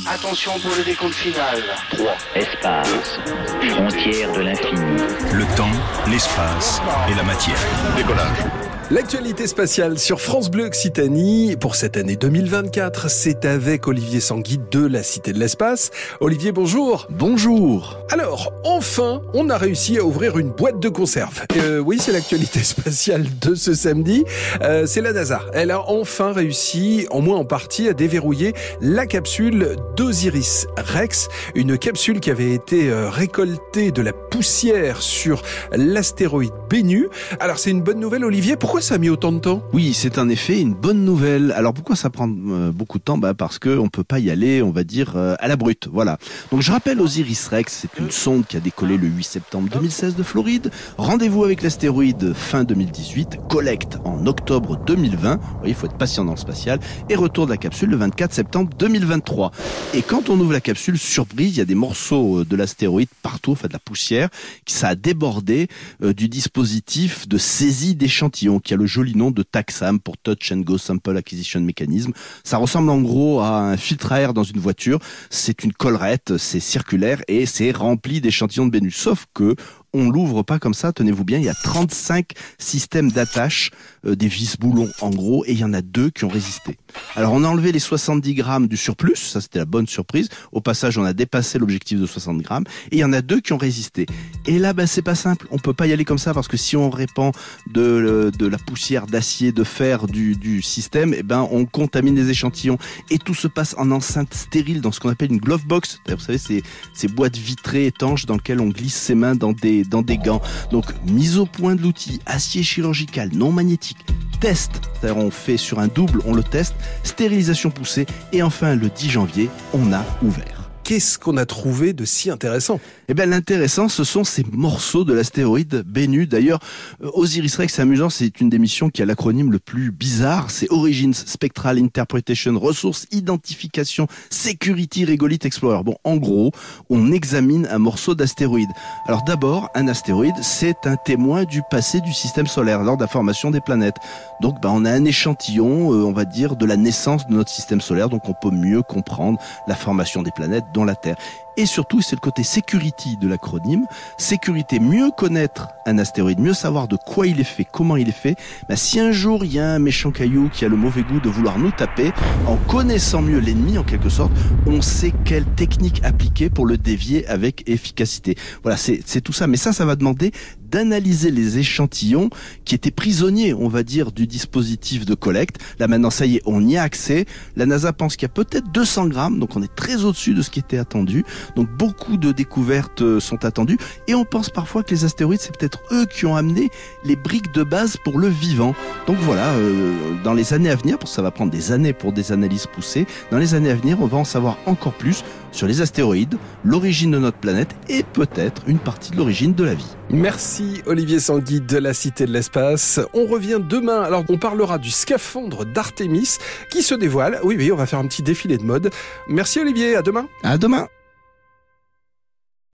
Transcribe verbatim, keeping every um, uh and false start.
Attention pour le décompte final. trois. Espace. Frontière de l'infini. Le temps, l'espace et la matière. Décollage. L'actualité spatiale sur France Bleu Occitanie pour cette année deux mille vingt-quatre, c'est avec Olivier Sanguy de la Cité de l'Espace. Olivier, bonjour. Bonjour. Alors, enfin, on a réussi à ouvrir une boîte de conserve. Euh, oui, c'est l'actualité spatiale de ce samedi. Euh, c'est la NASA. Elle a enfin réussi, au moins en partie, à déverrouiller la capsule d'Osiris Rex. Une capsule qui avait été euh, récoltée de la poussière sur l'astéroïde Bennu. Alors, c'est une bonne nouvelle, Olivier. Pourquoi ça a mis autant de temps ? Oui, c'est en effet une bonne nouvelle. Alors pourquoi ça prend euh, beaucoup de temps ? Bah parce que on peut pas y aller, on va dire euh, à la brute. Voilà. Donc je rappelle Osiris Rex, c'est une sonde qui a décollé le huit septembre deux mille seize de Floride. Rendez-vous avec l'astéroïde fin deux mille dix-huit, collecte en octobre deux mille vingt. Vous voyez, il faut être patient dans le spatial. Et retour de la capsule le vingt-quatre septembre deux mille vingt-trois. Et quand on ouvre la capsule, surprise, il y a des morceaux de l'astéroïde partout, enfin de la poussière, qui ça a débordé euh, du dispositif de saisie d'échantillons, qui a le joli nom de TACSAM pour Touch and Go Sample Acquisition Mechanism. Ça ressemble en gros à un filtre à air dans une voiture. C'est une collerette, c'est circulaire et c'est rempli d'échantillons de Bennu. Sauf que on l'ouvre pas comme ça, tenez-vous bien, il y a trente-cinq systèmes d'attache, euh, des vis-boulons en gros, et il y en a deux qui ont résisté. Alors on a enlevé les soixante-dix grammes du surplus, ça c'était la bonne surprise. Au passage, on a dépassé l'objectif de soixante grammes, et il y en a deux qui ont résisté. Et là, bah, c'est pas simple, on peut pas y aller comme ça, parce que si on répand de, de la poussière d'acier, de fer du, du système, eh ben on contamine les échantillons. Et tout se passe en enceinte stérile, dans ce qu'on appelle une glove box. Vous savez, c'est ces boîtes vitrées étanches dans lesquelles on glisse ses mains dans des dans des gants. Donc, mise au point de l'outil, acier chirurgical, non magnétique, test, c'est-à-dire on fait sur un double, on le teste, stérilisation poussée, et enfin, le dix janvier, on a ouvert. Qu'est-ce qu'on a trouvé de si intéressant ? Eh bien, l'intéressant, ce sont ces morceaux de l'astéroïde Bennu. D'ailleurs, Osiris Rex, c'est amusant, c'est une des missions qui a l'acronyme le plus bizarre. C'est Origins, Spectral Interpretation, Resources, Identification, Security, Regolith Explorer. Bon, en gros, on examine un morceau d'astéroïde. Alors d'abord, un astéroïde, c'est un témoin du passé du système solaire lors de la formation des planètes. Donc, ben, on a un échantillon, euh, on va dire, de la naissance de notre système solaire. Donc, on peut mieux comprendre la formation des planètes, dont la Terre. Et surtout, c'est le côté security de l'acronyme. Sécurité, mieux connaître un astéroïde, mieux savoir de quoi il est fait, comment il est fait. Ben, si un jour, il y a un méchant caillou qui a le mauvais goût de vouloir nous taper, en connaissant mieux l'ennemi, en quelque sorte, on sait quelle technique appliquer pour le dévier avec efficacité. Voilà, c'est, c'est tout ça. Mais ça, ça va demander d'analyser les échantillons qui étaient prisonniers, on va dire, du dispositif de collecte. Là, maintenant, ça y est, on y a accès. La NASA pense qu'il y a peut-être deux cents grammes, donc on est très au-dessus de ce qui était attendu. Donc, beaucoup de découvertes sont attendues. Et on pense parfois que les astéroïdes, c'est peut-être eux qui ont amené les briques de base pour le vivant. Donc voilà, euh, dans les années à venir, parce que ça va prendre des années pour des analyses poussées, dans les années à venir, on va en savoir encore plus sur les astéroïdes, l'origine de notre planète et peut-être une partie de l'origine de la vie. Merci Olivier Sanguy de la Cité de l'Espace. On revient demain. Alors on parlera du scaphandre d'Artémis qui se dévoile. Oui, oui, on va faire un petit défilé de mode. Merci Olivier, à demain. À demain.